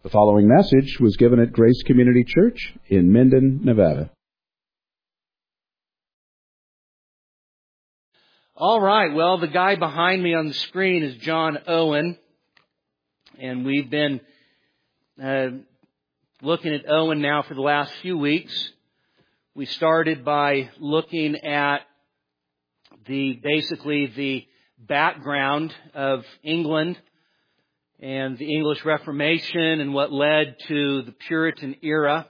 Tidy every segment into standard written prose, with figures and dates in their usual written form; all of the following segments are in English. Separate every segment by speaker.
Speaker 1: The following message was given at Grace Community Church in Minden, Nevada.
Speaker 2: All right, well, the guy behind me on the screen is John Owen, and we've been looking at Owen now for the last few weeks. We started by looking at basically the background of England and the English Reformation and what led to the Puritan era.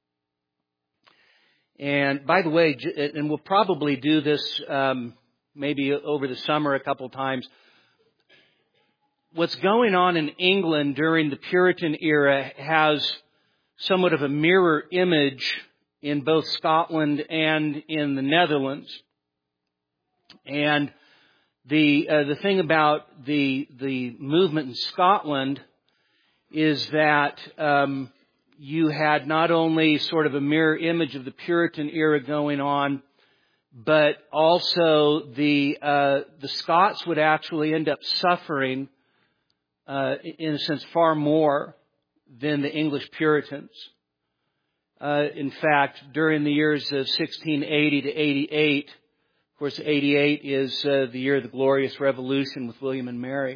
Speaker 2: And by the way, and we'll probably do this maybe over the summer a couple times, what's going on in England during the Puritan era has somewhat of a mirror image in both Scotland and in the Netherlands. And the thing about the movement in Scotland is that you had not only sort of a mirror image of the Puritan era going on, but also the Scots would actually end up suffering in a sense far more than the English Puritans. In fact, during the years of 1680 to 88. Of course, 88 is the year of the Glorious Revolution with William and Mary.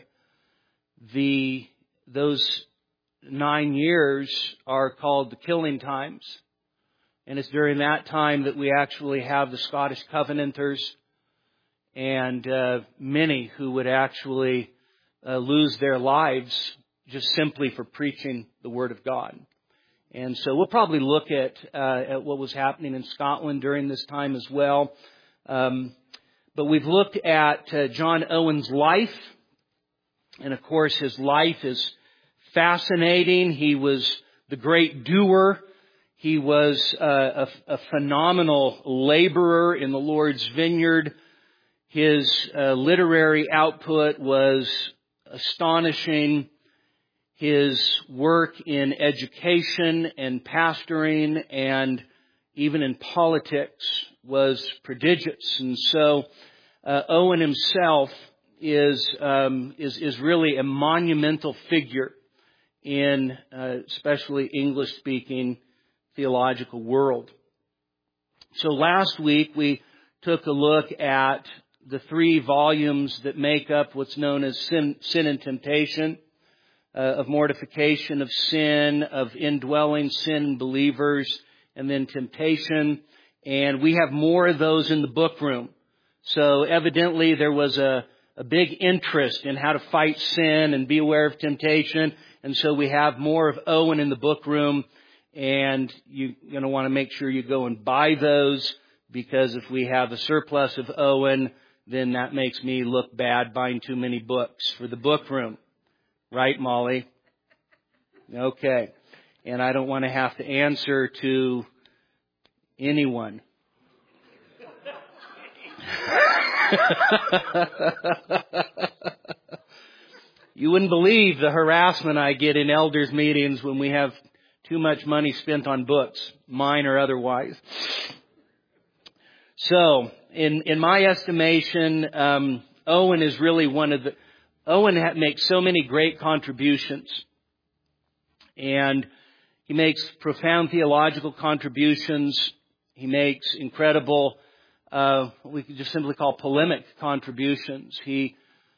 Speaker 2: Those 9 years are called the Killing Times. And it's during that time that we actually have the Scottish Covenanters and many who would actually lose their lives just simply for preaching the Word of God. And so we'll probably look at what was happening in Scotland during this time as well. But we've looked at John Owen's life. And of course, his life is fascinating. He was the great doer. He was a phenomenal laborer in the Lord's vineyard. His literary output was astonishing. His work in education and pastoring and even in politics was prodigious. And so Owen himself is really a monumental figure in especially English-speaking theological world. So last week we took a look at the 3 volumes that make up what's known as Sin and Temptation, of mortification of sin, of indwelling sin in believers, and then temptation. And we have more of those in the book room. So evidently there was a big interest in how to fight sin and be aware of temptation. And so we have more of Owen in the book room. And you're going to want to make sure you go and buy those, because if we have a surplus of Owen, then that makes me look bad buying too many books for the book room. Right, Molly? Okay. And I don't want to have to answer to anyone. You wouldn't believe the harassment I get in elders' meetings when we have too much money spent on books, mine or otherwise. So, in my estimation, Owen is really Owen makes so many great contributions. And he makes profound theological contributions. He makes incredible, we could just simply call polemic contributions. He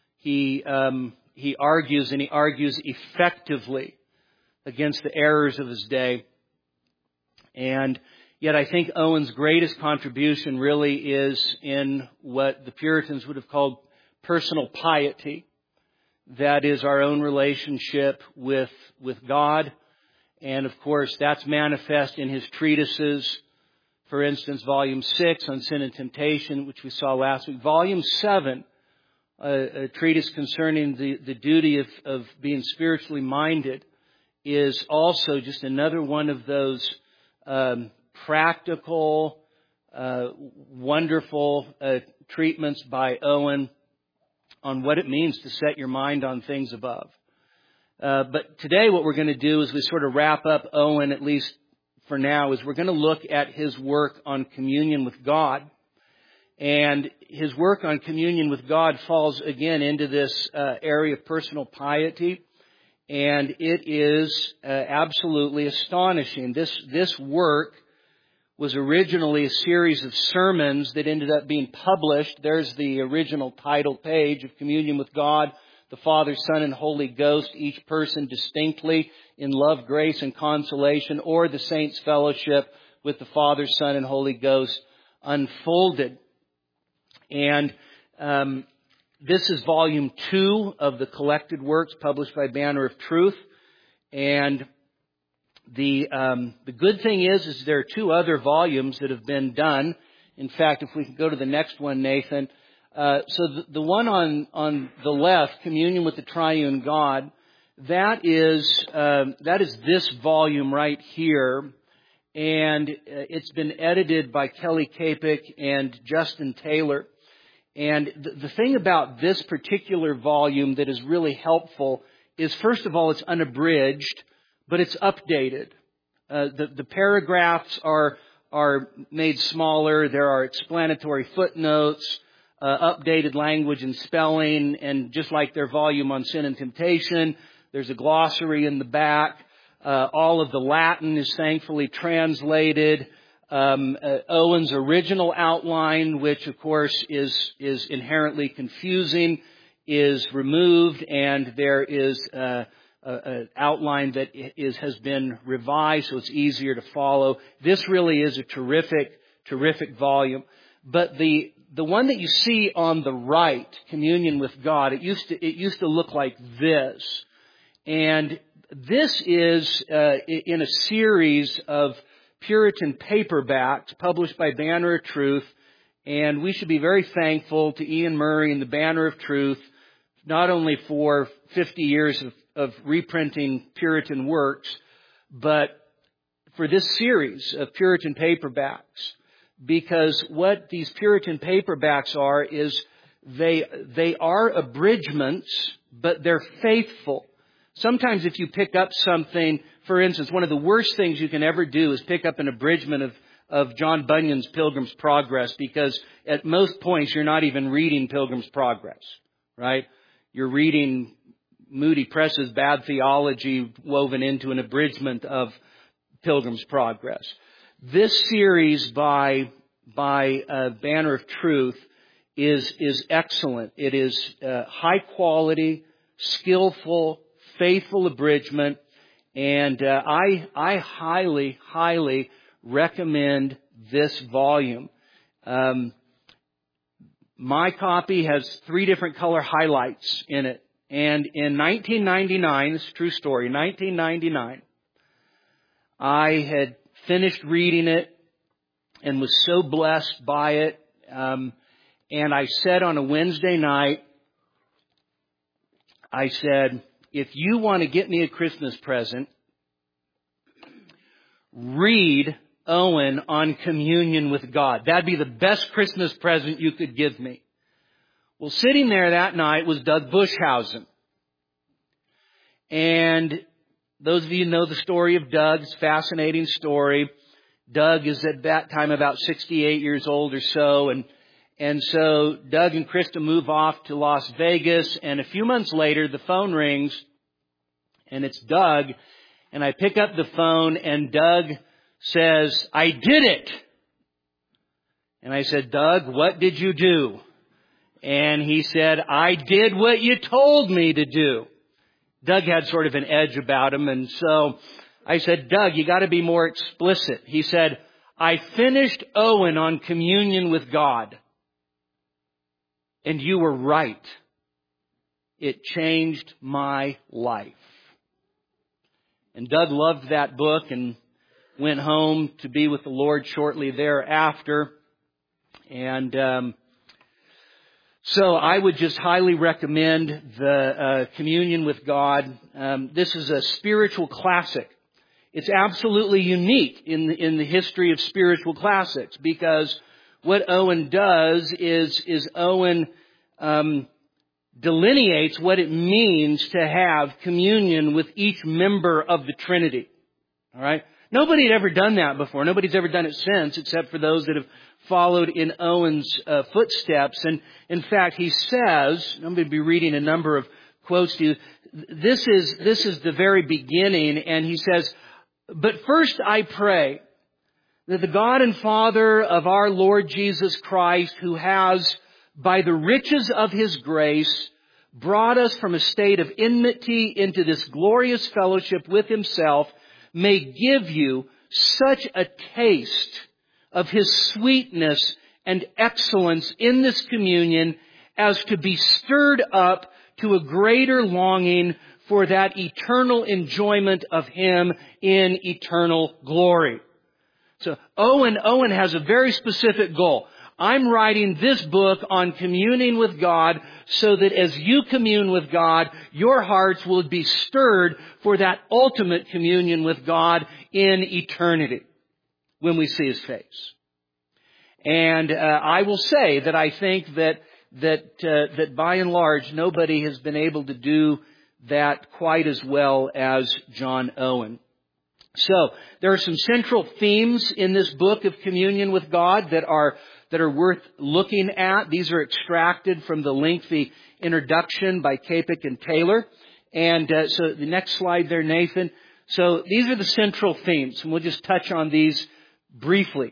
Speaker 2: argues, and he argues effectively against the errors of his day. And yet I think Owen's greatest contribution really is in what the Puritans would have called personal piety. That is our own relationship with God. And of course, that's manifest in his treatises. For instance, Volume 6 on Sin and Temptation, which we saw last week. Volume 7, a treatise concerning the duty of being spiritually minded, is also just another one of those practical, wonderful treatments by Owen on what it means to set your mind on things above. But today what we're going to do is we sort of wrap up Owen, at least for now, is we're going to look at his work on communion with God. And his work on communion with God falls again into this area of personal piety. and it is absolutely astonishing. This work was originally a series of sermons that ended up being published. There's the original title page of Communion with God, the Father, Son, and Holy Ghost, each person distinctly in love, grace, and consolation, or the Saints' Fellowship with the Father, Son, and Holy Ghost unfolded. And this is volume 2 of the collected works published by Banner of Truth. And the good thing is there are 2 other volumes that have been done. In fact, if we can go to the next one, Nathan. So the one on the left, Communion with the Triune God, that is this volume right here. And it's been edited by Kelly Kapik and Justin Taylor. And the thing about this particular volume that is really helpful is, first of all, it's unabridged, but it's updated. The paragraphs are made smaller. There are explanatory footnotes, updated language and spelling, and just like their volume on Sin and Temptation, there's a glossary in the back. All of the Latin is thankfully translated. Owen's original outline, which of course is inherently confusing, is removed, and there is an outline that has been revised, so it's easier to follow. This really is a terrific volume. But the one that you see on the right, Communion with God, it used to look like this, and this is in a series of Puritan paperbacks published by Banner of Truth, and we should be very thankful to Ian Murray and the Banner of Truth, not only for 50 years of reprinting Puritan works, but for this series of Puritan paperbacks. Because what these Puritan paperbacks are is they are abridgments, but they're faithful. Sometimes if you pick up something, for instance, one of the worst things you can ever do is pick up an abridgment of John Bunyan's Pilgrim's Progress, because at most points you're not even reading Pilgrim's Progress, right? You're reading Moody Press's bad theology woven into an abridgment of Pilgrim's Progress. This series by Banner of Truth is excellent. It is high quality, skillful, faithful abridgment, and I highly recommend this volume. My copy has 3 different color highlights in it, and in 1999, this is a true story, 1999, I had finished reading it and was so blessed by it, and I said on a Wednesday night, I said, if you want to get me a Christmas present, read Owen on Communion with God. That'd be the best Christmas present you could give me. Well, sitting there that night was Doug Bushhausen. And those of you who know the story of Doug, it's a fascinating story. Doug is at that time about 68 years old or so, and so Doug and Krista move off to Las Vegas, and a few months later the phone rings, and it's Doug, and I pick up the phone, and Doug says, "I did it!" And I said, "Doug, what did you do?" And he said, "I did what you told me to do." Doug had sort of an edge about him, and so I said, "Doug, you got to be more explicit." He said, "I finished Owen on Communion with God. And you were right. It changed my life." And Doug loved that book and went home to be with the Lord shortly thereafter. And so I would just highly recommend the Communion with God. This is a spiritual classic. It's absolutely unique in the history of spiritual classics, because what Owen does is Owen delineates what it means to have communion with each member of the Trinity. All right? Nobody had ever done that before. Nobody's ever done it since, except for those that have followed in Owen's footsteps. And in fact, he says, I'm going to be reading a number of quotes to you, this is the very beginning, and he says, "But first I pray that the God and Father of our Lord Jesus Christ, who has, by the riches of His grace, brought us from a state of enmity into this glorious fellowship with Himself, may give you such a taste of His sweetness and excellence in this communion as to be stirred up to a greater longing for that eternal enjoyment of Him in eternal glory." So Owen has a very specific goal. I'm writing this book on communing with God so that as you commune with God, your hearts will be stirred for that ultimate communion with God in eternity when we see His face. And I will say that I think that by and large, nobody has been able to do that quite as well as John Owen. So, there are some central themes in this book of communion with God that are worth looking at. These are extracted from the lengthy introduction by Capek and Taylor. And so the next slide there, Nathan. So these are the central themes, and we'll just touch on these briefly.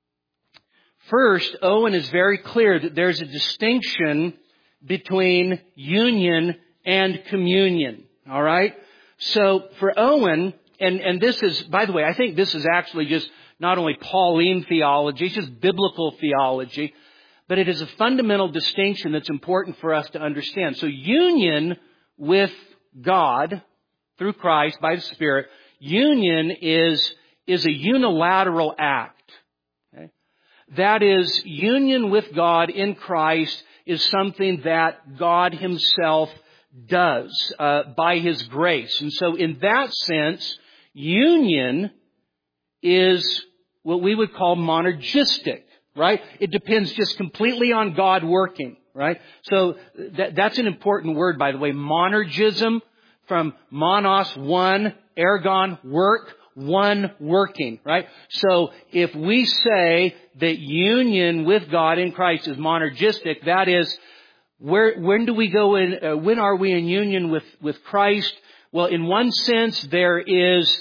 Speaker 2: First, Owen is very clear that there's a distinction between union and communion. All right? So for Owen, and this is, by the way, I think this is actually just not only Pauline theology, it's just biblical theology, but it is a fundamental distinction that's important for us to understand. So union with God through Christ by the Spirit, union is a unilateral act. Okay? That is, union with God in Christ is something that God Himself does by His grace. And so in that sense, union is what we would call monergistic, right? It depends just completely on God working, right? So that's an important word, by the way. Monergism, from monos, one, ergon, work, one working, right? So if we say that union with God in Christ is monergistic, that is, when do we go in, when are we in union with Christ? Well, in one sense, there is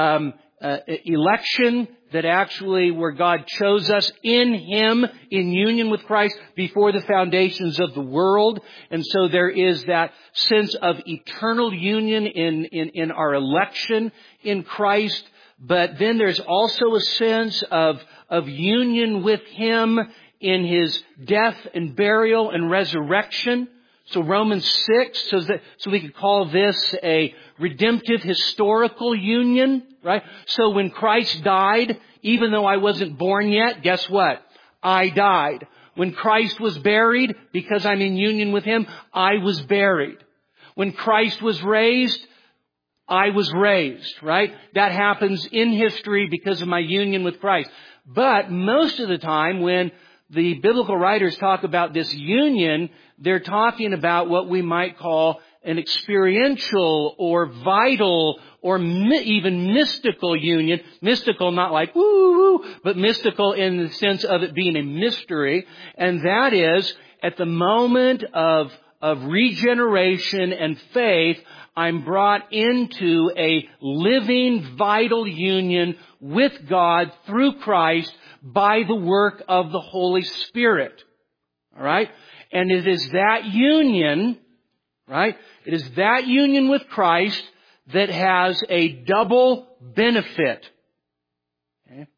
Speaker 2: election that actually where God chose us in Him in union with Christ before the foundations of the world. And so there is that sense of eternal union in our election in Christ. But then there's also a sense of union with Him in His death and burial and resurrection. So Romans 6 says that, so we could call this a redemptive historical union, right? So when Christ died, even though I wasn't born yet, guess what? I died. When Christ was buried, because I'm in union with Him, I was buried. When Christ was raised, I was raised, right? That happens in history because of my union with Christ. But most of the time when the biblical writers talk about this union, they're talking about what we might call an experiential or vital or even mystical union. Mystical, not like woo, but mystical in the sense of it being a mystery. And that is, at the moment of regeneration and faith, I'm brought into a living, vital union with God through Christ by the work of the Holy Spirit. All right? And it is that union, right? It is that union with Christ that has a double benefit. Okay?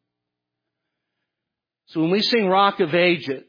Speaker 2: So when we sing Rock of Ages,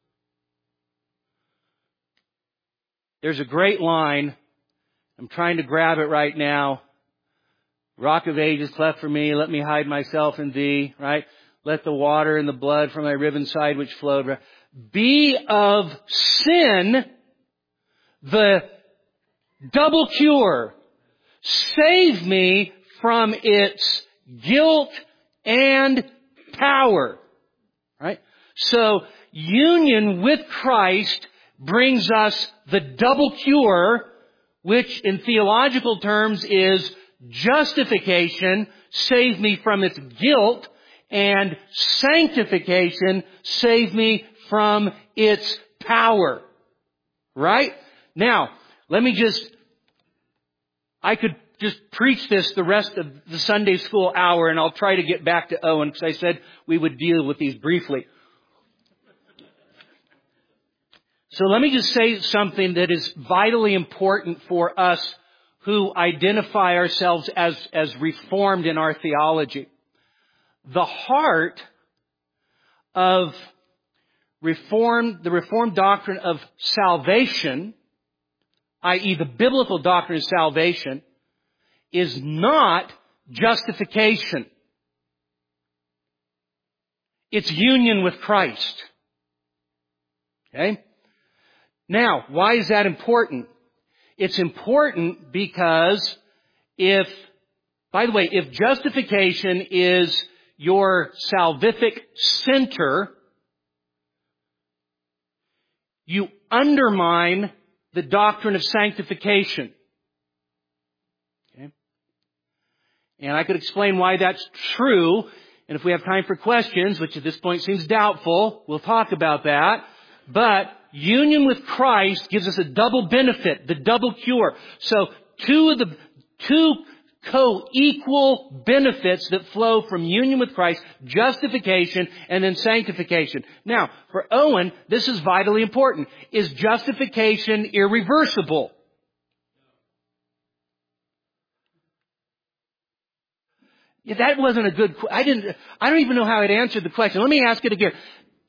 Speaker 2: there's a great line. I'm trying to grab it right now. Rock of Ages, cleft for me, let me hide myself in Thee, right? Let the water and the blood from Thy riven side which flowed. Be of sin the double cure. Save me from its guilt and power. Right? So, union with Christ brings us the double cure, which in theological terms is justification, save me from its guilt, and sanctification, save me from its power. Right? Now, let me just I could just preach this the rest of the Sunday school hour, and I'll try to get back to Owen because I said we would deal with these briefly. So let me just say something that is vitally important for us who identify ourselves as Reformed in our theology. The heart of the Reformed doctrine of salvation, i.e. the biblical doctrine of salvation, is not justification. It's union with Christ. Okay? Now, why is that important? It's important because if justification is your salvific center, you undermine the doctrine of sanctification. Okay? And I could explain why that's true. And if we have time for questions, which at this point seems doubtful, we'll talk about that. But union with Christ gives us a double benefit, the double cure. So two co-equal benefits that flow from union with Christ, justification and then sanctification. Now, for Owen, this is vitally important. Is justification irreversible? Yeah, that wasn't a good I don't even know how I'd answered the question. Let me ask it again.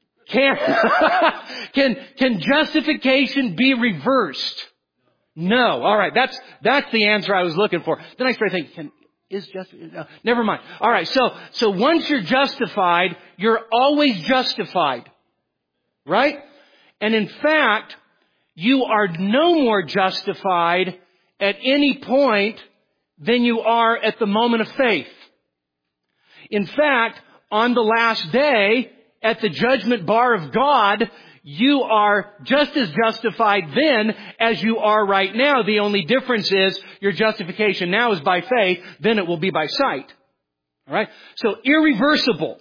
Speaker 2: Can justification be reversed? No. All right. That's the answer I was looking for. Then I started thinking, no, never mind. All right. So once you're justified, you're always justified. Right? And in fact, you are no more justified at any point than you are at the moment of faith. In fact, on the last day, at the judgment bar of God, you are just as justified then as you are right now. The only difference is your justification now is by faith, then it will be by sight. All right? So irreversible.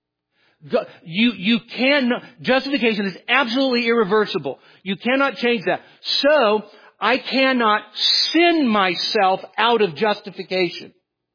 Speaker 2: Justification is absolutely irreversible. You cannot change that. So I cannot sin myself out of justification.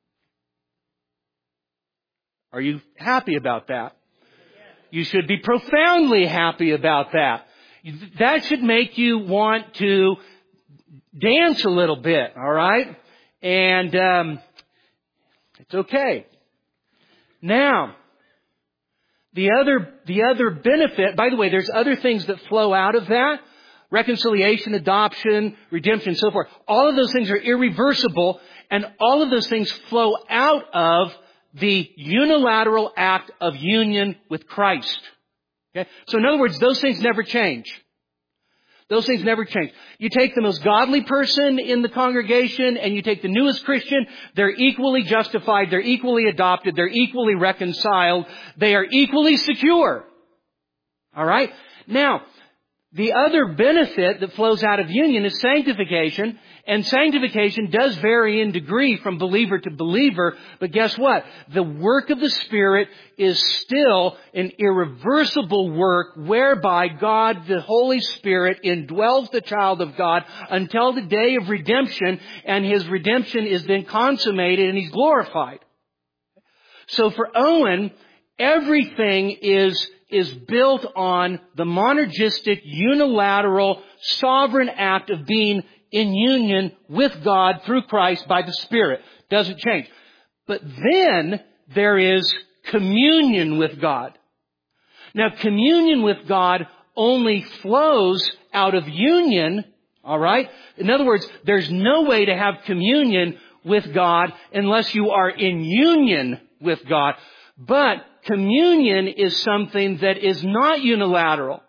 Speaker 2: Are you happy about that? You should be profoundly happy about that. That should make you want to dance a little bit, all right? And it's okay. Now, the other benefit, by the way, there's other things that flow out of that. Reconciliation, adoption, redemption, so forth. All of those things are irreversible, and all of those things flow out of the unilateral act of union with Christ. Okay? So in other words, those things never change. Those things never change. You take the most godly person in the congregation and you take the newest Christian, they're equally justified, they're equally adopted, they're equally reconciled, they are equally secure. All right? Now, the other benefit that flows out of union is sanctification. And sanctification does vary in degree from believer to believer. But guess what? The work of the Spirit is still an irreversible work whereby God, the Holy Spirit, indwells the child of God until the day of redemption. And His redemption is then consummated and He's glorified. So for Owen, everything is built on the monergistic, unilateral, sovereign act of being in union with God through Christ by the Spirit. Doesn't change. But then there is communion with God. Now, communion with God only flows out of union, all right? In other words, there's no way to have communion with God unless you are in union with God. But communion is something that is not unilateral.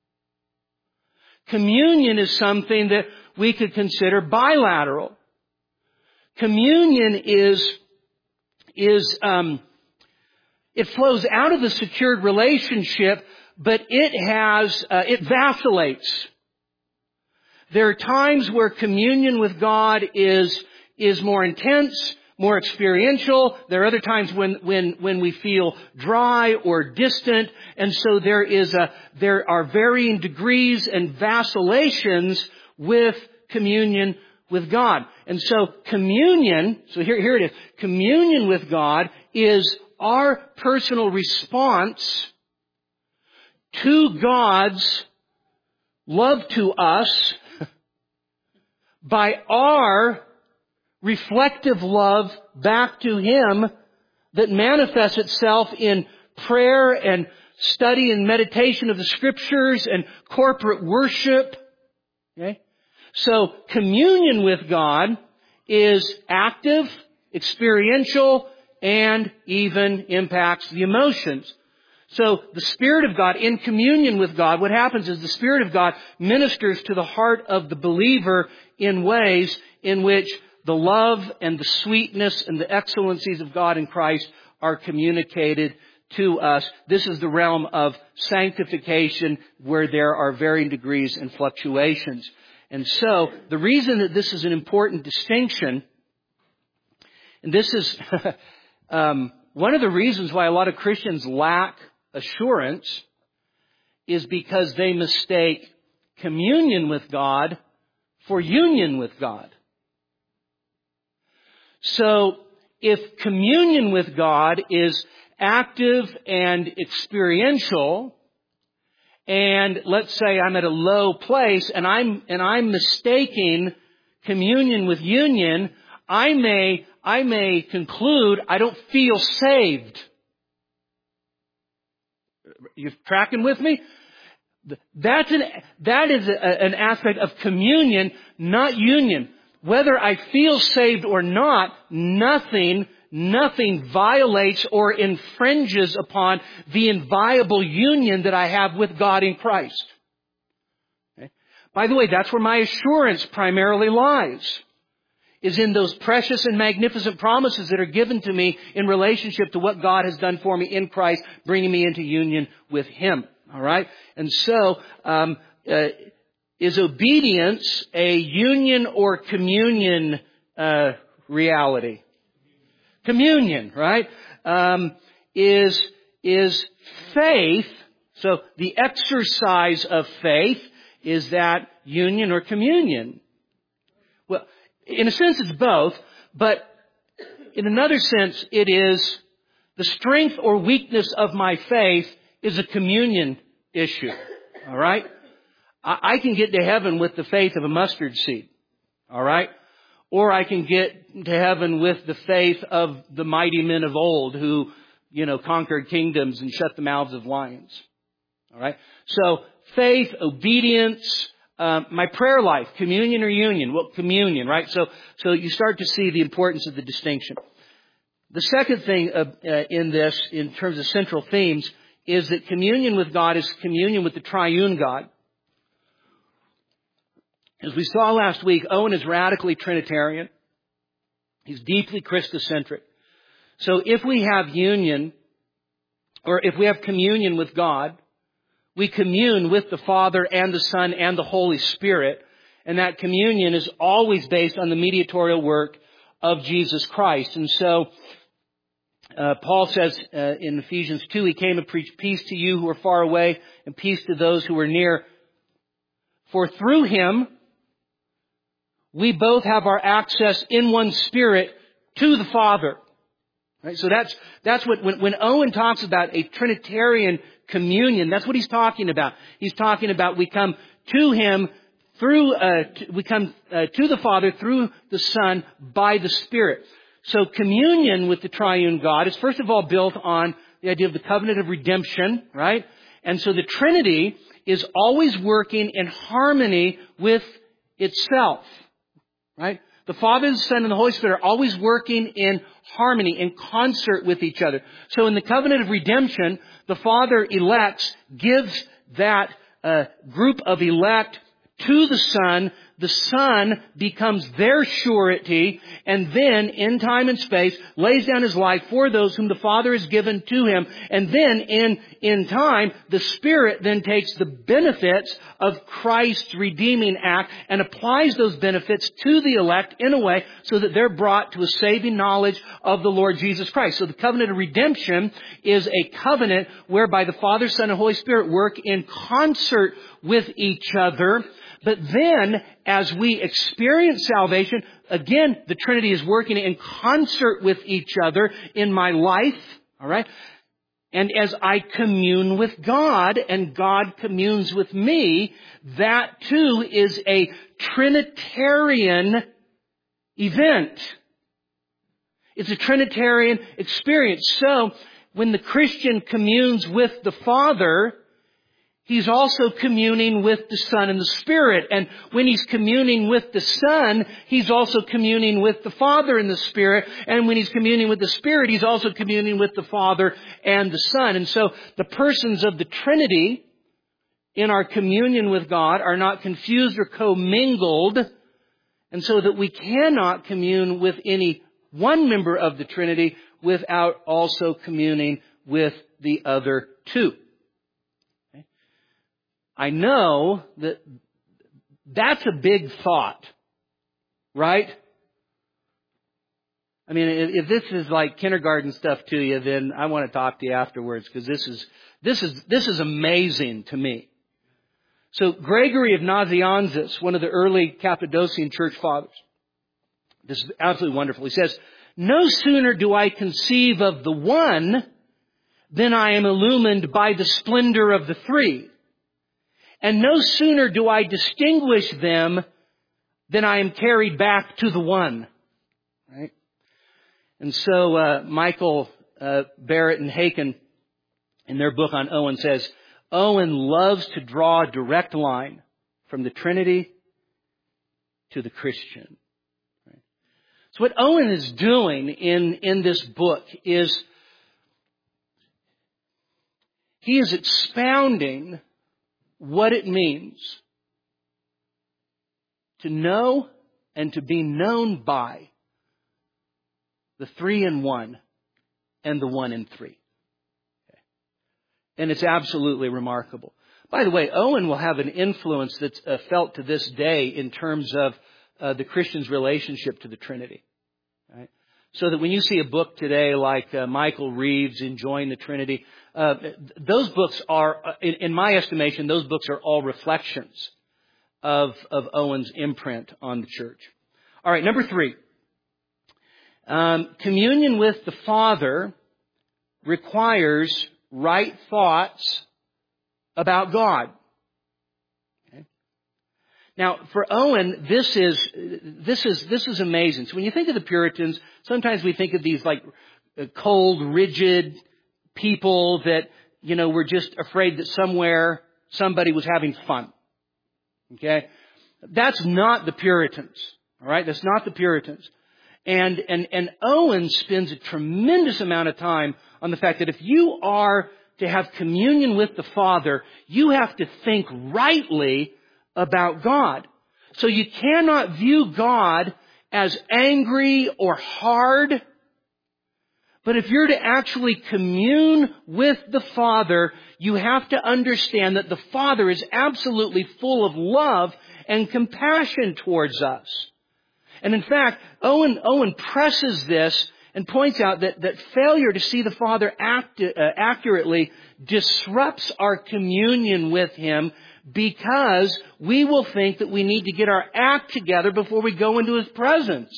Speaker 2: Communion is something that we could consider bilateral. Communion it flows out of the secured relationship, but it vacillates. There are times where communion with God is more intense, more experiential. There are other times when we feel dry or distant. And so there are varying degrees and vacillations with communion with God. And so communion, so here it is. Communion with God is our personal response to God's love to us by our reflective love back to Him that manifests itself in prayer and study and meditation of the Scriptures and corporate worship. Okay? So communion with God is active, experiential, and even impacts the emotions. So the Spirit of God, in communion with God, what happens is the Spirit of God ministers to the heart of the believer in ways in which the love and the sweetness and the excellencies of God in Christ are communicated to us. This is the realm of sanctification where there are varying degrees and fluctuations. And so the reason that this is an important distinction, and this is one of the reasons why a lot of Christians lack assurance, is because they mistake communion with God for union with God. So if communion with God is active and experiential, and let's say I'm at a low place and I'm mistaking communion with union, I may conclude I don't feel saved. You tracking with me? That is an aspect of communion, not union. Whether I feel saved or not, nothing violates or infringes upon the inviolable union that I have with God in Christ. Okay? By the way, that's where my assurance primarily lies, is in those precious and magnificent promises that are given to me in relationship to what God has done for me in Christ, bringing me into union with Him. All right? And so, is obedience a union or communion reality? Communion, right? Is faith, so the exercise of faith, is that union or communion? Well, in a sense it's both, but in another sense it is the strength or weakness of my faith is a communion issue. All right? I can get to heaven with the faith of a mustard seed. All right? Or I can get to heaven with the faith of the mighty men of old who, conquered kingdoms and shut the mouths of lions. All right? So faith, obedience, my prayer life, communion or union? Well, communion, right? So you start to see the importance of the distinction. The second thing in this, in terms of central themes, is that communion with God is communion with the triune God. As we saw last week, Owen is radically Trinitarian. He's deeply Christocentric. So if we have union, or if we have communion with God, we commune with the Father and the Son and the Holy Spirit. And that communion is always based on the mediatorial work of Jesus Christ. And so, Paul says in Ephesians 2, He came to preach peace to you who are far away and peace to those who are near. For through Him, we both have our access in one Spirit to the Father. Right? So that's what, when Owen talks about a Trinitarian communion, that's what he's talking about. He's talking about we come to Him through, we come to the Father through the Son by the Spirit. So communion with the triune God is first of all built on the idea of the covenant of redemption, right? And so the Trinity is always working in harmony with itself, right? The Father, the Son, and the Holy Spirit are always working in harmony, in concert with each other. So in the covenant of redemption, the Father elects, gives that group of elect to the Son. The Son becomes their surety, and then, in time and space, lays down His life for those whom the Father has given to Him. And then, in time, the Spirit then takes the benefits of Christ's redeeming act and applies those benefits to the elect in a way so that they're brought to a saving knowledge of the Lord Jesus Christ. So the covenant of redemption is a covenant whereby the Father, Son, and Holy Spirit work in concert with each other. But then, as we experience salvation, again, the Trinity is working in concert with each other in my life. All right? And as I commune with God and God communes with me, that too is a Trinitarian event. It's a Trinitarian experience. So, when the Christian communes with the Father, he's also communing with the Son and the Spirit. And when he's communing with the Son, he's also communing with the Father and the Spirit. And when he's communing with the Spirit, he's also communing with the Father and the Son. And so the persons of the Trinity in our communion with God are not confused or commingled. And so that we cannot commune with any one member of the Trinity without also communing with the other two. Okay? I know that that's a big thought, right? I mean, if this is like kindergarten stuff to you, then I want to talk to you afterwards, because this is amazing to me. So Gregory of Nazianzus, one of the early Cappadocian church fathers, this is absolutely wonderful. He says, "No sooner do I conceive of the one than I am illumined by the splendor of the three. And no sooner do I distinguish them than I am carried back to the one." Right? And so Michael Barrett and Haken, in their book on Owen, says, Owen loves to draw a direct line from the Trinity to the Christian. So what Owen is doing in this book is he is expounding what it means to know and to be known by the three in one and the one in three. Okay. And it's absolutely remarkable. By the way, Owen will have an influence that's felt to this day in terms of the Christian's relationship to the Trinity. Right? So that when you see a book today like Michael Reeves Enjoying the Trinity, those books are, in my estimation, those books are all reflections of Owen's imprint on the church. All right, number 3. Communion with the Father requires right thoughts about God. Now, for Owen, this is amazing. So when you think of the Puritans, sometimes we think of these like cold, rigid people that, were just afraid that somewhere somebody was having fun. Okay? That's not the Puritans. All right? That's not the Puritans. And Owen spends a tremendous amount of time on the fact that if you are to have communion with the Father, you have to think rightly about God. So you cannot view God as angry or hard. But if you're to actually commune with the Father, you have to understand that the Father is absolutely full of love and compassion towards us. And in fact, Owen presses this and points out that failure to see the Father accurately disrupts our communion with Him, because we will think that we need to get our act together before we go into His presence.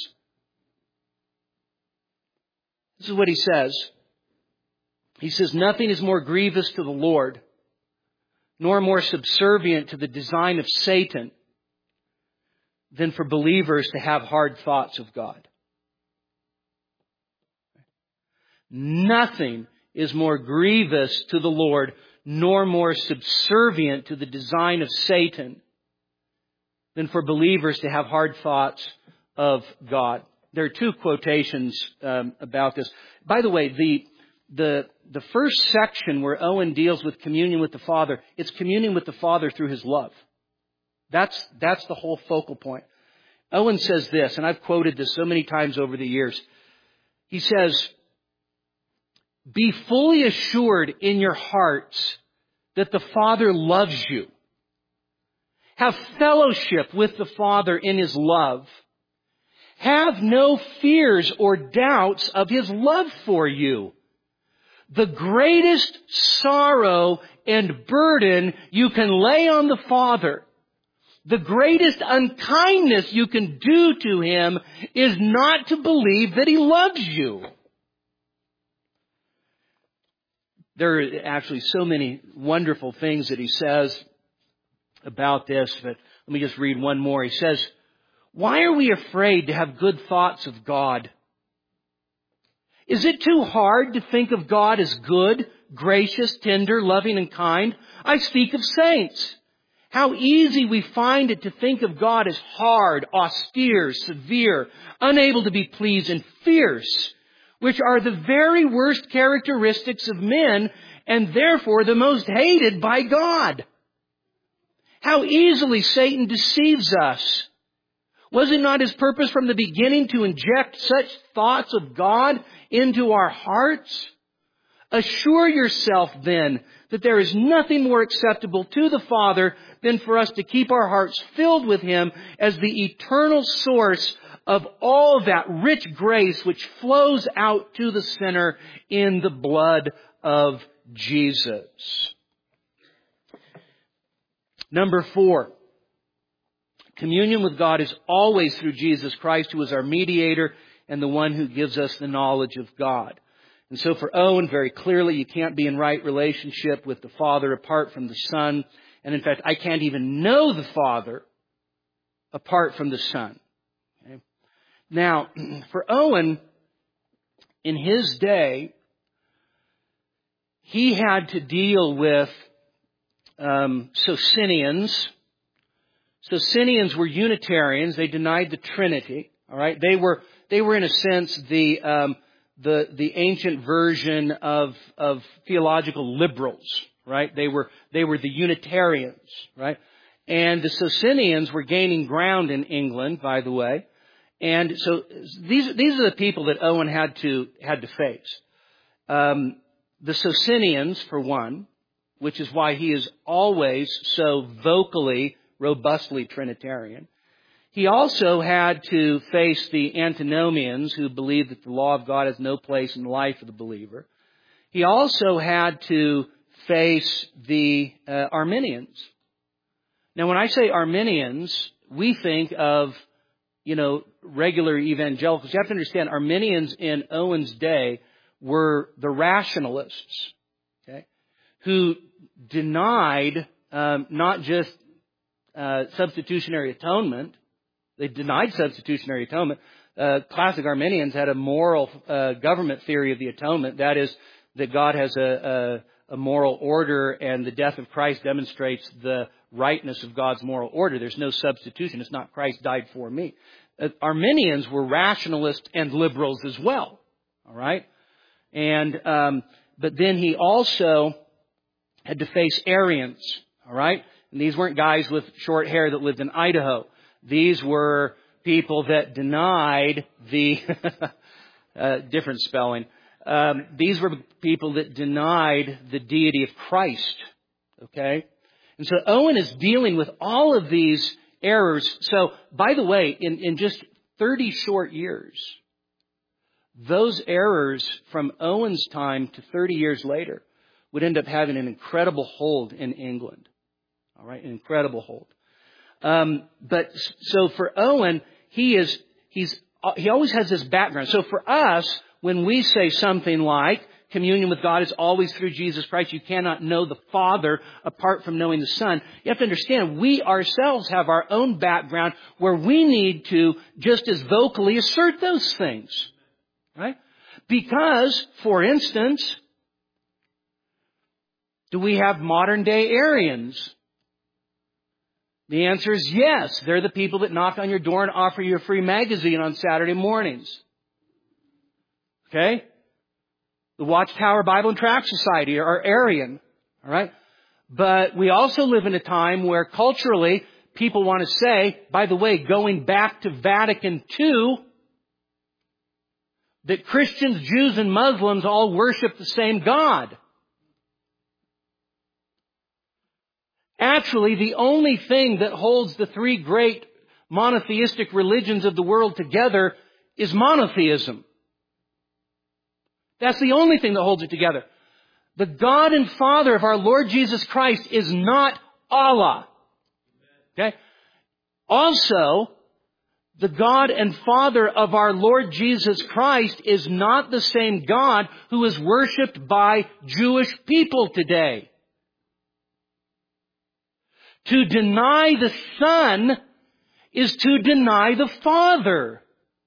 Speaker 2: This is what he says. He says, "Nothing is more grievous to the Lord, nor more subservient to the design of Satan, than for believers to have hard thoughts of God." Nothing is more grievous to the Lord, nor more subservient to the design of Satan, than for believers to have hard thoughts of God. There are 2 quotations about this. By the way, the first section where Owen deals with communion with the Father, it's communion with the Father through His love. That's the whole focal point. Owen says this, and I've quoted this so many times over the years. He says, "Be fully assured in your hearts that the Father loves you. Have fellowship with the Father in His love. Have no fears or doubts of His love for you. The greatest sorrow and burden you can lay on the Father The greatest unkindness you can do to him is not to believe that he loves you. There are actually so many wonderful things that he says about this, but let me just read one more. He says, "Why are we afraid to have good thoughts of God? Is it too hard to think of God as good, gracious, tender, loving, and kind? I speak of saints. How easy we find it to think of God as hard, austere, severe, unable to be pleased, and fierce, which are the very worst characteristics of men, and therefore the most hated by God. How easily Satan deceives us. Was it not his purpose from the beginning to inject such thoughts of God into our hearts? Assure yourself then that there is nothing more acceptable to the Father than for us to keep our hearts filled with Him as the eternal source of all that rich grace which flows out to the sinner in the blood of Jesus." Number 4. Communion with God is always through Jesus Christ, who is our mediator and the one who gives us the knowledge of God. And so for Owen, very clearly, you can't be in right relationship with the Father apart from the Son. And in fact, I can't even know the Father apart from the Son. Okay? Now, for Owen, in his day, he had to deal with Socinians. Socinians were Unitarians. They denied the Trinity. All right, they were in a sense the ancient version of theological liberals. Right, they were the Unitarians. Right, and the Socinians were gaining ground in England, by the way. And so these are the people that Owen had to face. The Socinians, for one, which is why he is always so vocally, robustly Trinitarian. He also had to face the Antinomians, who believed that the law of God has no place in the life of the believer. He also had to face the Arminians. Now, when I say Arminians, we think of, regular evangelicals. You have to understand, Arminians in Owen's day were the rationalists, okay, who denied not just substitutionary atonement. They denied substitutionary atonement. Classic Arminians had a moral government theory of the atonement. That is, that God has a moral order, and the death of Christ demonstrates the rightness of God's moral order. There's no substitution. It's not Christ died for me. Arminians were rationalists and liberals as well. All right, and but then he also had to face Arians. All right, and these weren't guys with short hair that lived in Idaho. These were people that denied the different spelling. These were people that denied the deity of Christ. Okay? And so Owen is dealing with all of these errors. So, by the way, in just 30 short years, those errors from Owen's time to 30 years later would end up having an incredible hold in England. All right? An incredible hold. But so for Owen, he always has this background. So for us, when we say something like communion with God is always through Jesus Christ, you cannot know the Father apart from knowing the Son, you have to understand we ourselves have our own background where we need to just as vocally assert those things. Right? Because, for instance, do we have modern day Arians? The answer is yes. They're the people that knock on your door and offer you a free magazine on Saturday mornings. Okay? The Watchtower Bible and Tract Society are Arian. All right? But we also live in a time where culturally people want to say, by the way, going back to Vatican II, that Christians, Jews, and Muslims all worship the same God. Actually, the only thing that holds the three great monotheistic religions of the world together is monotheism. That's the only thing that holds it together. The God and Father of our Lord Jesus Christ is not Allah. Okay? Also, the God and Father of our Lord Jesus Christ is not the same God who is worshipped by Jewish people today. To deny the Son is to deny the Father.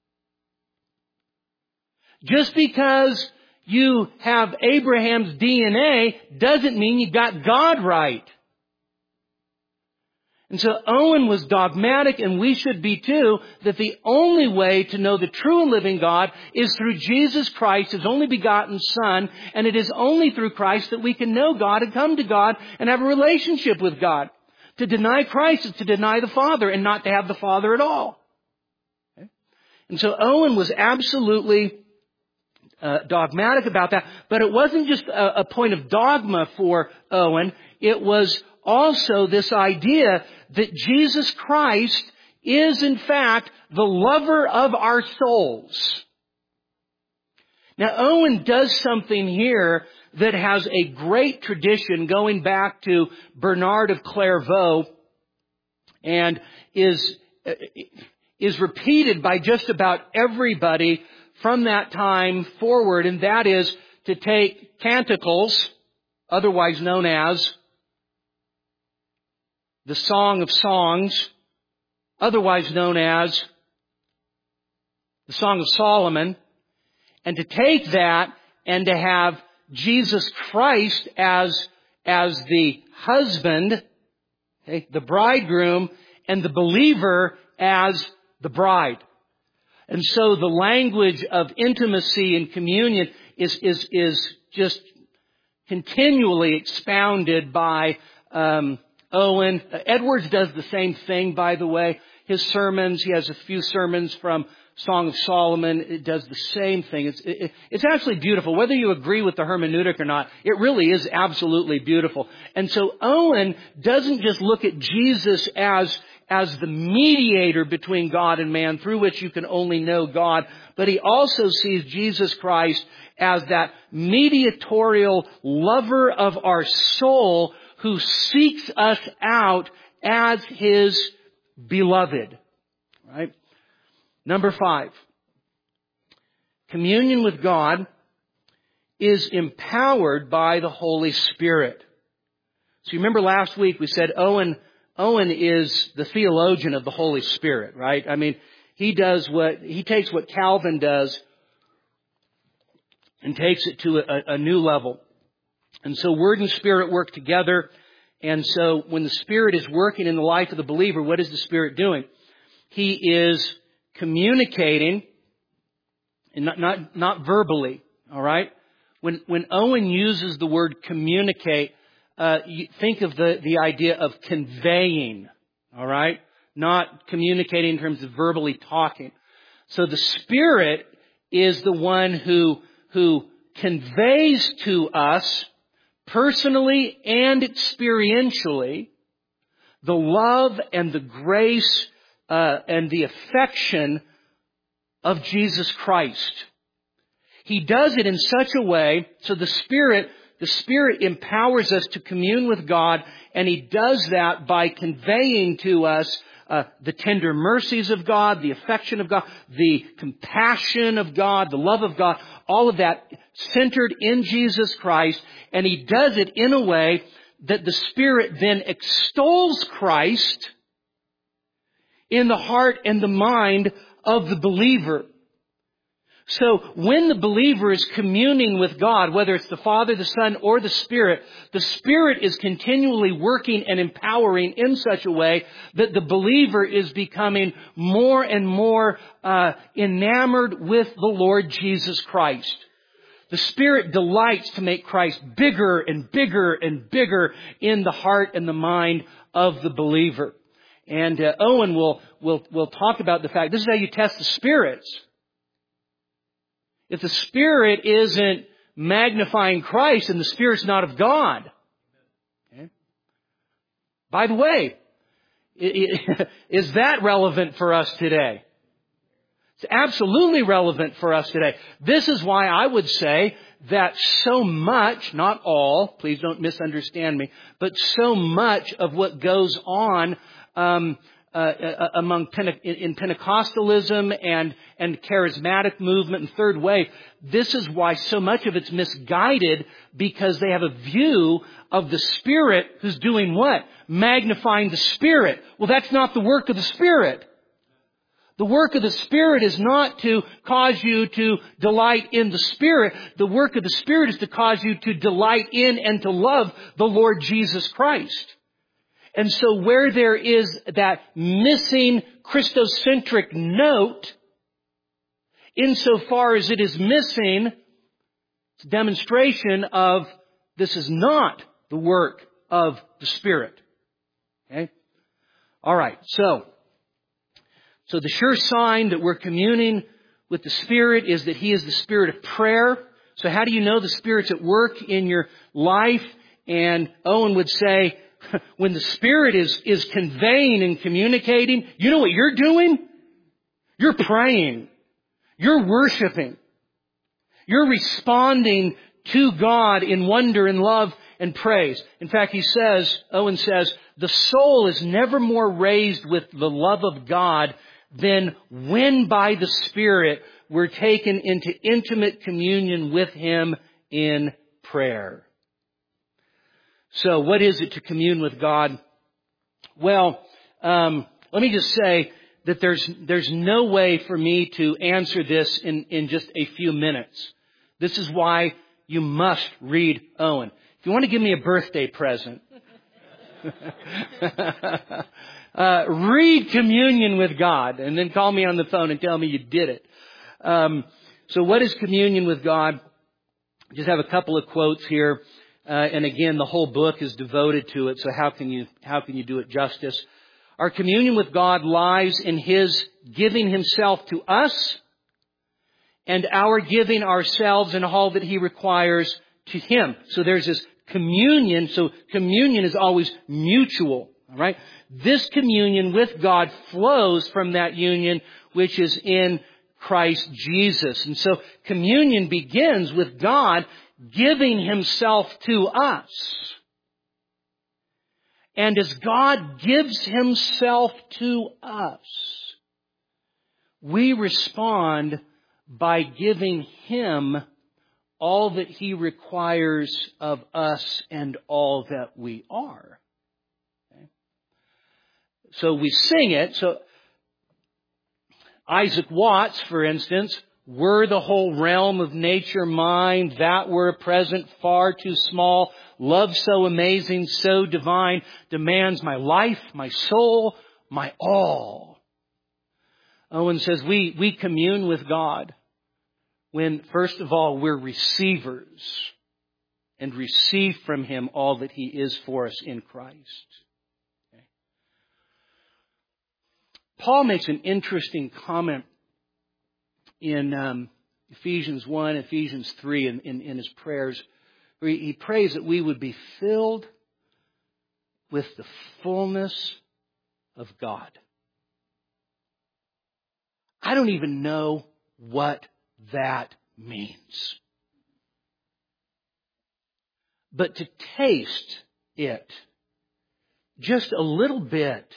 Speaker 2: Just because you have Abraham's DNA doesn't mean you got God right. And so Owen was dogmatic, and we should be too, that the only way to know the true and living God is through Jesus Christ, His only begotten Son, and it is only through Christ that we can know God and come to God and have a relationship with God. To deny Christ is to deny the Father and not to have the Father at all. Okay? And so Owen was absolutely dogmatic about that. But it wasn't just a point of dogma for Owen. It was also this idea that Jesus Christ is in fact the lover of our souls. Now Owen does something here that has a great tradition going back to Bernard of Clairvaux and is repeated by just about everybody from that time forward, and that is to take canticles, otherwise known as the Song of Songs, otherwise known as the Song of Solomon, and to take that and to have Jesus Christ as the husband, okay, the bridegroom, and the believer as the bride. And so the language of intimacy and communion is just continually expounded by Owen. Edwards does the same thing, by the way. His sermons, he has a few sermons from Song of Solomon. It does the same thing. It's actually beautiful. Whether you agree with the hermeneutic or not, it really is absolutely beautiful. And so Owen doesn't just look at Jesus as the mediator between God and man through which you can only know God, but he also sees Jesus Christ as that mediatorial lover of our soul who seeks us out as His beloved. Right? Number 5. Communion with God is empowered by the Holy Spirit. So you remember last week we said Owen is the theologian of the Holy Spirit, right? I mean, he takes what Calvin does and takes it to a new level. And so Word and Spirit work together. And so when the Spirit is working in the life of the believer, what is the Spirit doing? He is communicating, and not verbally, all right? When Owen uses the word communicate, you think of the idea of conveying, all right? Not communicating in terms of verbally talking. So the Spirit is the one who conveys to us personally and experientially the love and the grace and the affection of Jesus Christ. He does it in such a way so the Spirit empowers us to commune with God, and He does that by conveying to us the tender mercies of God, the affection of God, the compassion of God, the love of God, all of that centered in Jesus Christ. And He does it in a way that the Spirit then extols Christ in the heart and the mind of the believer. So when the believer is communing with God, whether it's the Father, the Son, or the Spirit is continually working and empowering in such a way that the believer is becoming more and more enamored with the Lord Jesus Christ. The Spirit delights to make Christ bigger and bigger and bigger in the heart and the mind of the believer. And Owen will talk about the fact, this is how you test the spirits. If the Spirit isn't magnifying Christ, then the Spirit's not of God. Okay? By the way, is that relevant for us today? It's absolutely relevant for us today. This is why I would say that so much, not all, please don't misunderstand me, but so much of what goes on among in Pentecostalism and charismatic movement and third wave. This is why so much of it's misguided, because they have a view of the Spirit who's doing what? Magnifying the Spirit. Well, that's not the work of the Spirit. The work of the Spirit is not to cause you to delight in the Spirit. The work of the Spirit is to cause you to delight in and to love the Lord Jesus Christ. And so where there is that missing Christocentric note, insofar as it is missing, it's a demonstration of this is not the work of the Spirit. Okay? All right. So the sure sign that we're communing with the Spirit is that He is the Spirit of prayer. So how do you know the Spirit's at work in your life? And Owen would say, when the Spirit is conveying and communicating, you know what you're doing? You're praying. You're worshiping. You're responding to God in wonder and love and praise. In fact, Owen says, the soul is never more raised with the love of God than when by the Spirit we're taken into intimate communion with Him in prayer. So what is it to commune with God? Well, let me just say that there's no way for me to answer this in just a few minutes. This is why you must read Owen. If you want to give me a birthday present, read Communion with God and then call me on the phone and tell me you did it. So what is communion with God? I just have a couple of quotes here. And again, the whole book is devoted to it, so how can you do it justice? Our communion with God lies in His giving Himself to us and our giving ourselves and all that He requires to Him. So there's this communion. So communion is always mutual. All right? This communion with God flows from that union which is in Christ Jesus. And so communion begins with God giving Himself to us. And as God gives Himself to us, we respond by giving Him all that He requires of us and all that we are. Okay? So we sing it. So Isaac Watts, for instance, were the whole realm of nature mine, that were a present far too small, love so amazing, so divine, demands my life, my soul, my all. Owen says we commune with God when, first of all, we're receivers and receive from Him all that He is for us in Christ. Okay. Paul makes an interesting comment in Ephesians 1, Ephesians 3, in his prayers, where he prays that we would be filled with the fullness of God. I don't even know what that means. But to taste it just a little bit,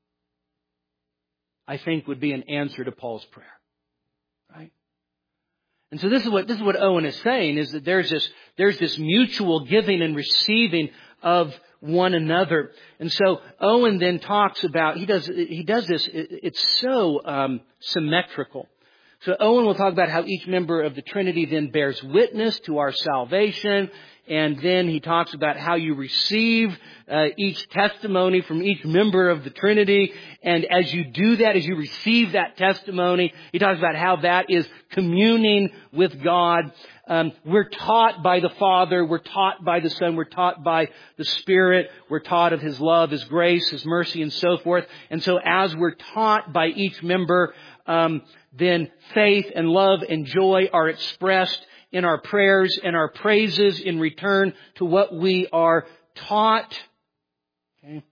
Speaker 2: I think would be an answer to Paul's prayer. Right? And so this is what Owen is saying, is that there's this mutual giving and receiving of one another. And so Owen then talks about, he does this, it's so symmetrical. So Owen will talk about how each member of the Trinity then bears witness to our salvation. And then he talks about how you receive each testimony from each member of the Trinity. And as you do that, as you receive that testimony, he talks about how that is communing with God. We're taught by the Father. We're taught by the Son. We're taught by the Spirit. We're taught of His love, His grace, His mercy, and so forth. And so as we're taught by each member, then faith and love and joy are expressed in our prayers and our praises in return to what we are taught. Okay.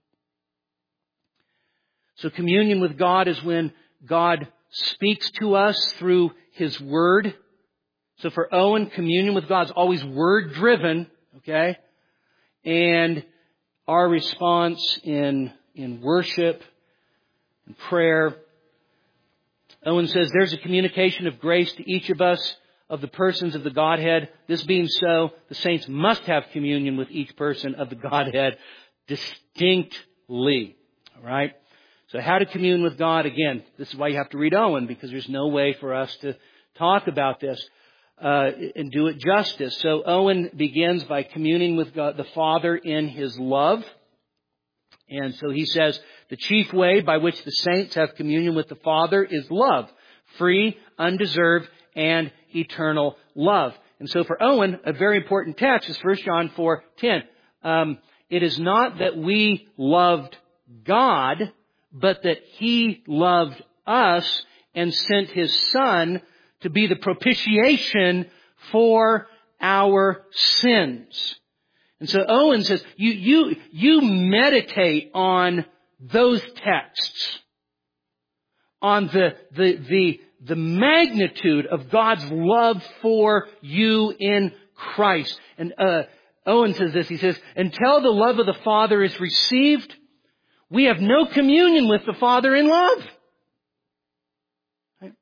Speaker 2: So communion with God is when God speaks to us through His Word. So for Owen, communion with God is always Word-driven. Okay. And our response in worship and prayer. Owen says, there's a communication of grace to each of us of the persons of the Godhead. This being so, the saints must have communion with each person of the Godhead distinctly. All right? So how to commune with God? Again, this is why you have to read Owen, because there's no way for us to talk about this and do it justice. So Owen begins by communing with God the Father in His love. And so he says, the chief way by which the saints have communion with the Father is love. Free, undeserved, and eternal love. And so for Owen, a very important text is 1 John 4:10. It is not that we loved God, but that He loved us and sent His Son to be the propitiation for our sins. And so Owen says, you meditate on those texts, on the magnitude of God's love for you in Christ. And Owen says this, he says, until the love of the Father is received, we have no communion with the Father in love. Right?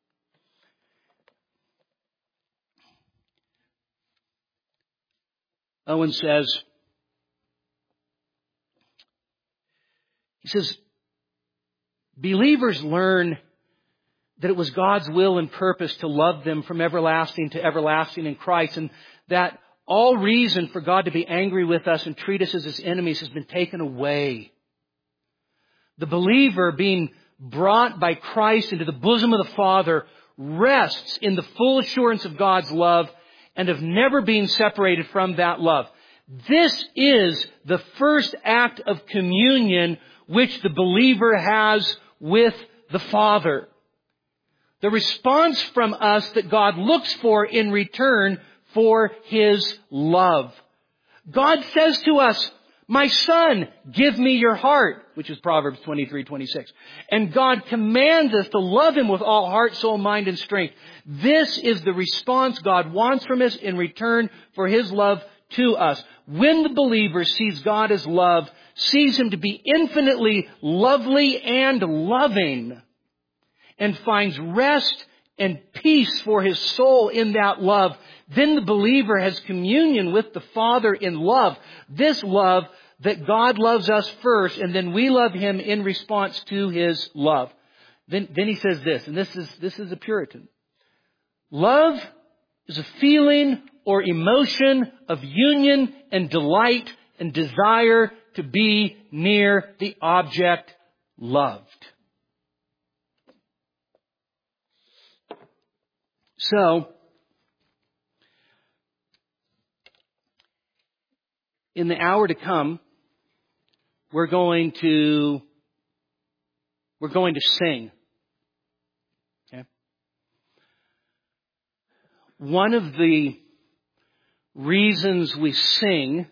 Speaker 2: Owen says, he says, believers learn that it was God's will and purpose to love them from everlasting to everlasting in Christ, and that all reason for God to be angry with us and treat us as His enemies has been taken away. The believer, being brought by Christ into the bosom of the Father, rests in the full assurance of God's love and of never being separated from that love. This is the first act of communion which the believer has with the Father. The response from us that God looks for in return for His love. God says to us, my son, give me your heart, which is Proverbs 23:26. And God commands us to love Him with all heart, soul, mind, and strength. This is the response God wants from us in return for His love to us. When the believer sees God as love, sees Him to be infinitely lovely and loving, and finds rest and peace for his soul in that love, then the believer has communion with the Father in love. This love that God loves us first, and then we love Him in response to His love. Then he says this, and this is a Puritan. Love is a feeling or emotion of union and delight and desire to be near the object loved. So, in the hour to come, we're going to sing. Okay? One of the reasons we sing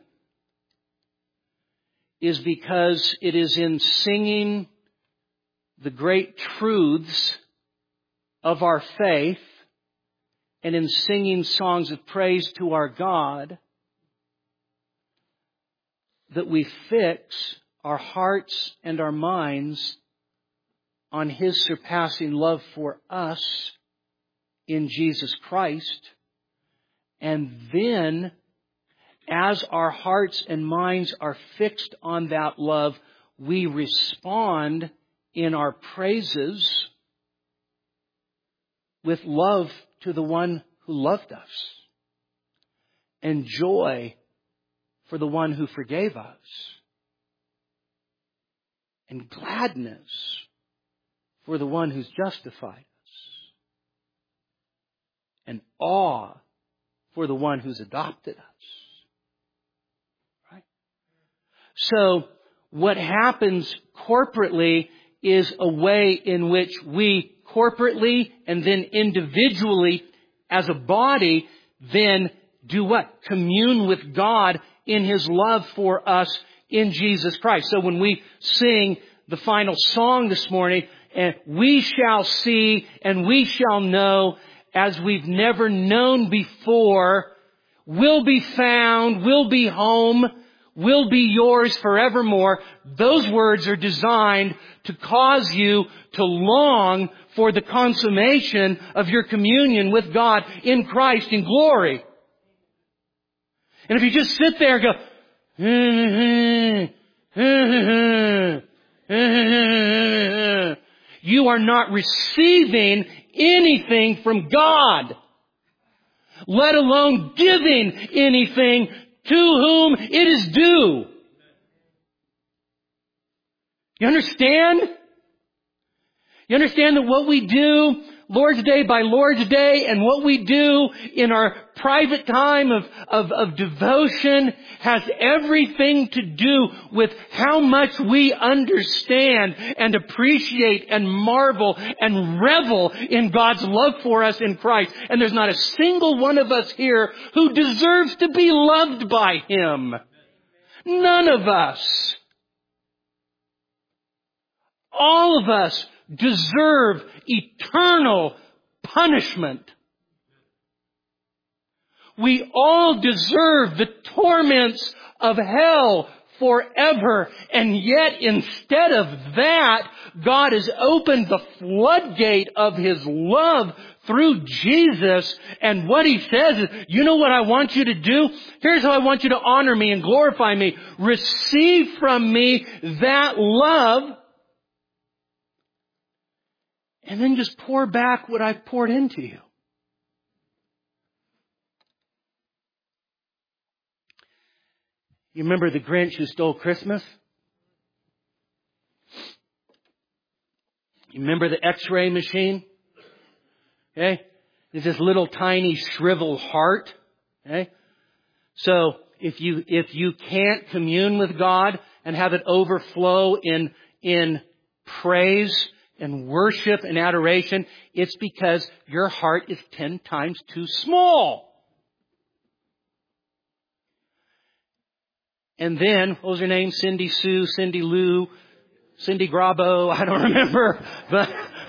Speaker 2: is because it is in singing the great truths of our faith and in singing songs of praise to our God that we fix our hearts and our minds on His surpassing love for us in Jesus Christ. And then, as our hearts and minds are fixed on that love, we respond in our praises with love to the one who loved us, and joy for the one who forgave us, and gladness for the one who's justified us, and awe for the one who's adopted us. Right? So, what happens corporately is a way in which we corporately and then individually as a body then do what? Commune with God in His love for us in Jesus Christ. So when we sing the final song this morning, and we shall see and we shall know as we've never known before, we'll be found, we'll be home will be yours forevermore. Those words are designed to cause you to long for the consummation of your communion with God in Christ in glory. And if you just sit there and go, you are not receiving anything from God, let alone giving anything to whom it is due. You understand? You understand that what we do Lord's Day by Lord's Day and what we do in our private time of devotion has everything to do with how much we understand and appreciate and marvel and revel in God's love for us in Christ. And there's not a single one of us here who deserves to be loved by Him. None of us. All of us deserve eternal punishment. We all deserve the torments of hell forever. And yet, instead of that, God has opened the floodgate of His love through Jesus. And what He says is, you know what I want you to do? Here's how I want you to honor me and glorify me. Receive from me that love. And then just pour back what I've poured into you. You remember the Grinch who stole Christmas? You remember the X-ray machine? Okay? There's this little tiny shriveled heart. Okay? So if you can't commune with God and have it overflow in praise and worship and adoration, it's because your heart is 10 times too small. And then, what was her name? Cindy Sue, Cindy Lou, Cindy Grabo, I don't remember. But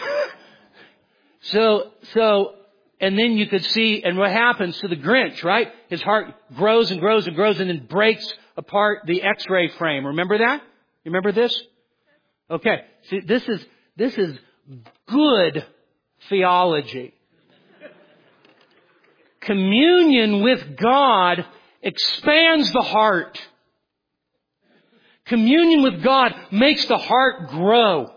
Speaker 2: so, and then you could see, and what happens to the Grinch, right? His heart grows and grows and grows and then breaks apart the X-ray frame. Remember that? You remember this? Okay. See, this is good theology. Communion with God expands the heart. Communion with God makes the heart grow.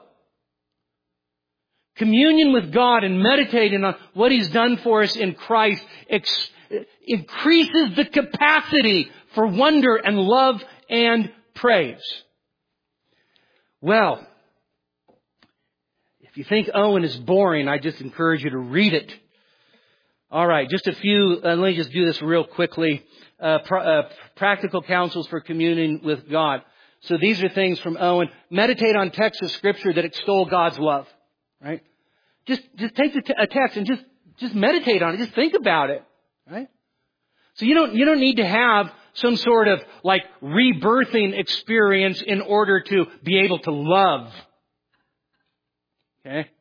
Speaker 2: Communion with God and meditating on what He's done for us in Christ increases the capacity for wonder and love and praise. Well, if you think Owen is boring, I just encourage you to read it. All right, just a few, let me just do this real quickly. Practical counsels for communing with God. So these are things from Owen. Meditate on texts of Scripture that extol God's love. Right? Just take a text and just meditate on it. Just think about it. Right? So you don't need to have some sort of like rebirthing experience in order to be able to love. Okay?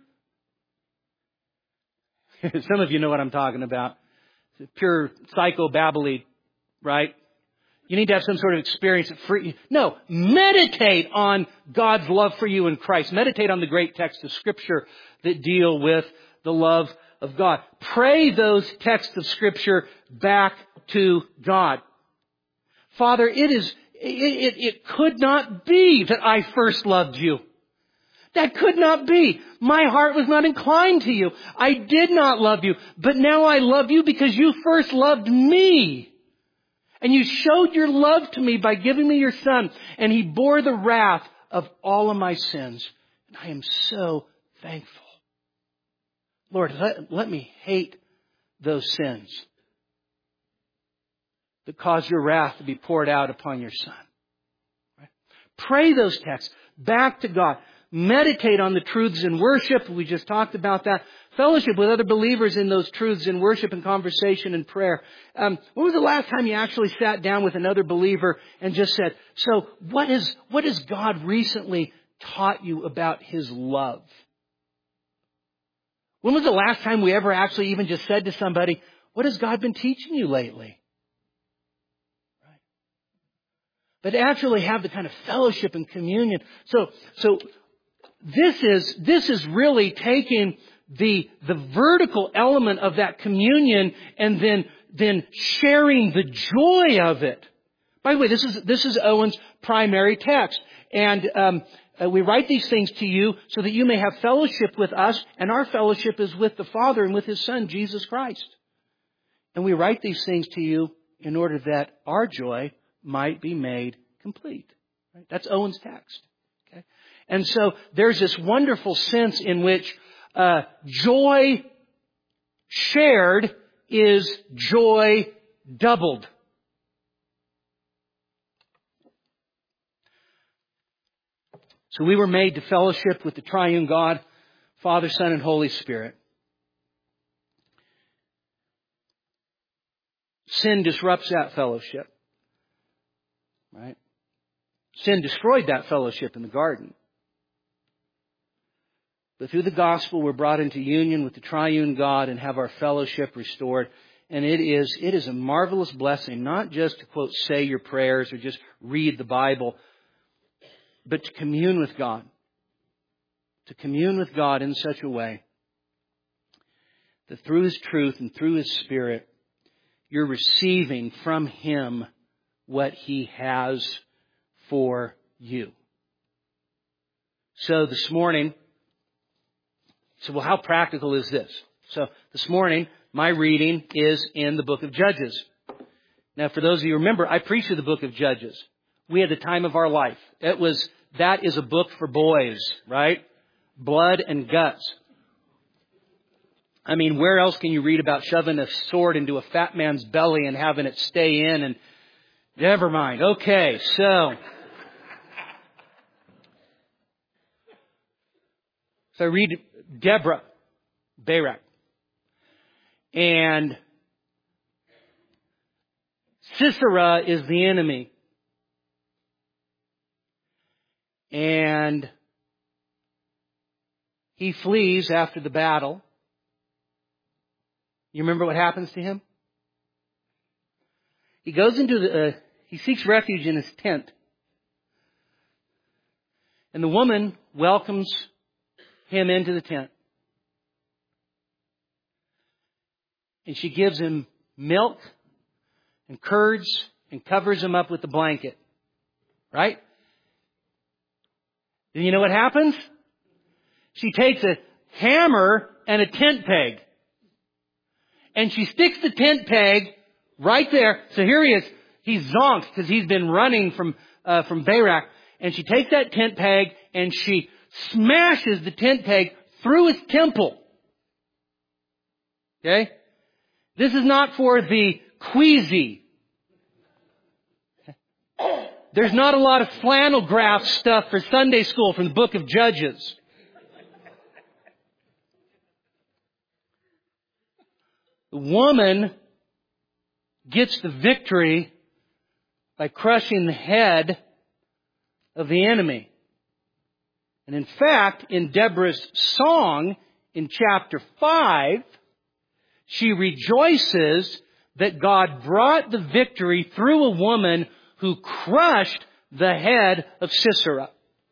Speaker 2: Some of you know what I'm talking about. It's pure psychobabble, right? You need to have some sort of experience that free. No, meditate on God's love for you in Christ. Meditate on the great texts of Scripture that deal with the love of God. Pray those texts of Scripture back to God. Father, it could not be that I first loved you. That could not be. My heart was not inclined to you. I did not love you. But now I love you because you first loved me. And you showed your love to me by giving me your Son. And He bore the wrath of all of my sins. And I am so thankful. Lord, let me hate those sins that caused your wrath to be poured out upon your Son. Right? Pray those texts back to God. Meditate on the truths in worship. We just talked about that. Fellowship with other believers in those truths in worship and conversation and prayer. When was the last time you actually sat down with another believer and just said, so what has God recently taught you about His love? When was the last time we ever actually even just said to somebody, what has God been teaching you lately? Right? but actually have the kind of fellowship and communion. So this is really taking the vertical element of that communion and then sharing the joy of it. By the way, this is Owen's primary text. And we write these things to you so that you may have fellowship with us, and our fellowship is with the Father and with His Son, Jesus Christ. And we write these things to you in order that our joy might be made complete. Right? That's Owen's text. Okay? And so there's this wonderful sense in which joy shared is joy doubled. So we were made to fellowship with the triune God, Father, Son, and Holy Spirit. Sin disrupts that fellowship. Right? Sin destroyed that fellowship in the garden. But through the gospel, we're brought into union with the triune God and have our fellowship restored. And it is a marvelous blessing, not just to, quote, say your prayers or just read the Bible, but to commune with God. To commune with God in such a way that through His truth and through His Spirit, you're receiving from Him what He has for you. So this morning, well, how practical is this? So this morning, my reading is in the book of Judges. Now, for those of you who remember, I preached through the book of Judges. We had the time of our life. That is a book for boys, right? Blood and guts. I mean, where else can you read about shoving a sword into a fat man's belly and having it stay in? And never mind. Okay, so I read Deborah, Barak, and Sisera is the enemy. And he flees after the battle. You remember what happens to him? He goes into he seeks refuge in his tent. And the woman welcomes him into the tent. And she gives him milk and curds and covers him up with the blanket. Right? And you know what happens? She takes a hammer and a tent peg. And she sticks the tent peg right there. So here he is. He's zonked because he's been running from Barak. And she takes that tent peg and she smashes the tent peg through his temple. Okay? This is not for the queasy. There's not a lot of flannel graph stuff for Sunday school from the book of Judges. The woman gets the victory by crushing the head of the enemy. And in fact, in Deborah's song in chapter 5, she rejoices that God brought the victory through a woman who crushed the head of Sisera.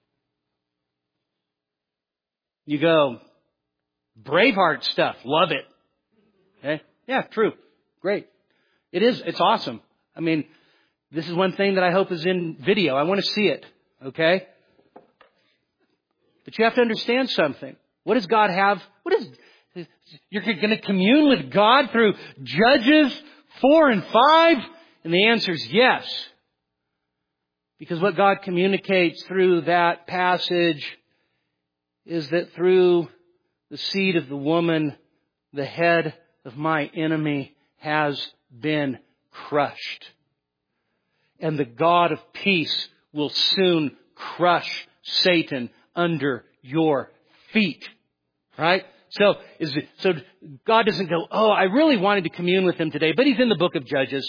Speaker 2: You go, Braveheart stuff, love it. Okay? Yeah, true. Great. It is. It's awesome. I mean, this is one thing that I hope is in video. I want to see it. Okay? But you have to understand something. What does God have? You're going to commune with God through Judges 4 and 5? And the answer is yes. Because what God communicates through that passage is that through the seed of the woman, the head of my enemy has been crushed. And the God of peace will soon crush Satan under your feet. Right? So God doesn't go, oh, I really wanted to commune with him today, but he's in the book of Judges.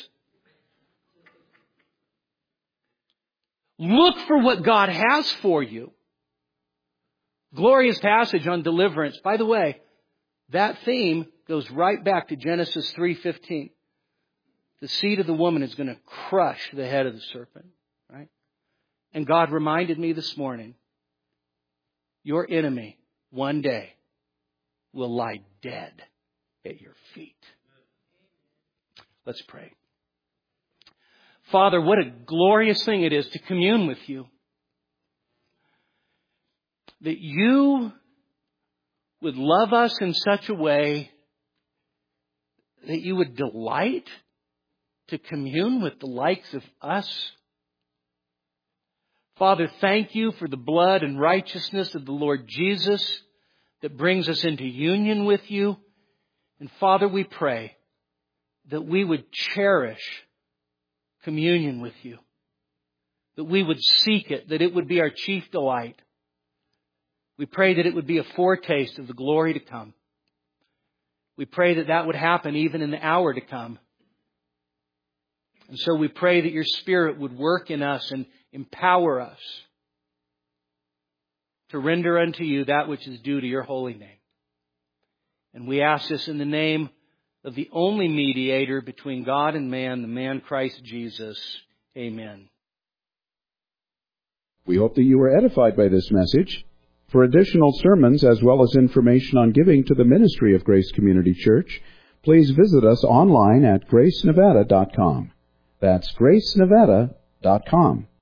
Speaker 2: Look for what God has for you. Glorious passage on deliverance. By the way, that theme goes right back to Genesis 3:15. The seed of the woman is going to crush the head of the serpent. Right? And God reminded me this morning, your enemy one day will lie dead at your feet. Let's pray. Father, what a glorious thing it is to commune with you. That you would love us in such a way that you would delight to commune with the likes of us. Father, thank you for the blood and righteousness of the Lord Jesus that brings us into union with you. And Father, we pray that we would cherish communion with you, that we would seek it, that it would be our chief delight. We pray that it would be a foretaste of the glory to come. We pray that that would happen even in the hour to come. And so we pray that your Spirit would work in us and empower us to render unto you that which is due to your holy name. And we ask this in the name of the only mediator between God and man, the man Christ Jesus. Amen.
Speaker 1: We hope that you were edified by this message. For additional sermons as well as information on giving to the ministry of Grace Community Church, please visit us online at gracenevada.com. That's gracenevada.com.